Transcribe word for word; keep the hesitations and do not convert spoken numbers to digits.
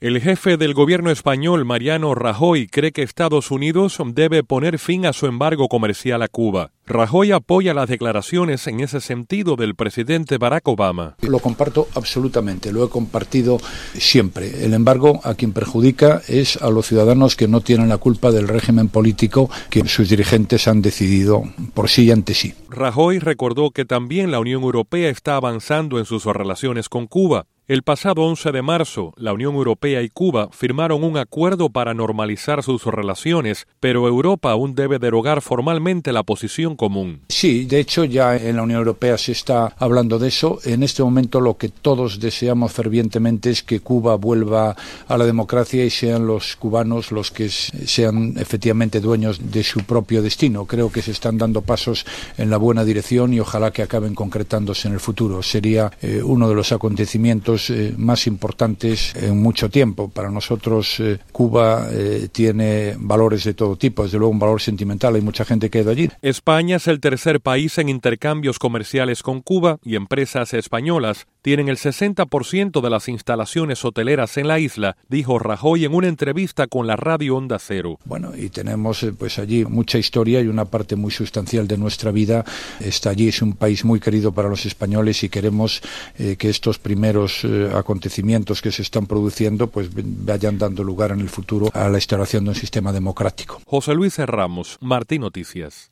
El jefe del gobierno español, Mariano Rajoy, cree que Estados Unidos debe poner fin a su embargo comercial a Cuba. Rajoy apoya las declaraciones en ese sentido del presidente Barack Obama. Lo comparto absolutamente, lo he compartido siempre. El embargo a quien perjudica es a los ciudadanos que no tienen la culpa del régimen político que sus dirigentes han decidido por sí y ante sí. Rajoy recordó que también la Unión Europea está avanzando en sus relaciones con Cuba. El pasado once de marzo, la Unión Europea y Cuba firmaron un acuerdo para normalizar sus relaciones, pero Europa aún debe derogar formalmente la posición común. Sí, de hecho ya en la Unión Europea se está hablando de eso. En este momento lo que todos deseamos fervientemente es que Cuba vuelva a la democracia y sean los cubanos los que sean efectivamente dueños de su propio destino. Creo que se están dando pasos en la buena dirección y ojalá que acaben concretándose en el futuro. Sería eh, uno de los acontecimientos Eh, más importantes en mucho tiempo. Para nosotros eh, Cuba eh, tiene valores de todo tipo, desde luego un valor sentimental, hay mucha gente que ha ido allí. España es el tercer país en intercambios comerciales con Cuba y empresas españolas tienen el sesenta por ciento de las instalaciones hoteleras en la isla, dijo Rajoy en una entrevista con la radio Onda Cero. Bueno, y tenemos eh, pues allí mucha historia y una parte muy sustancial de nuestra vida está allí. Es un país muy querido para los españoles y queremos eh, que estos primeros eh, acontecimientos que se están produciendo pues vayan dando lugar en el futuro a la instauración de un sistema democrático. José Luis Ramos, Martín Noticias.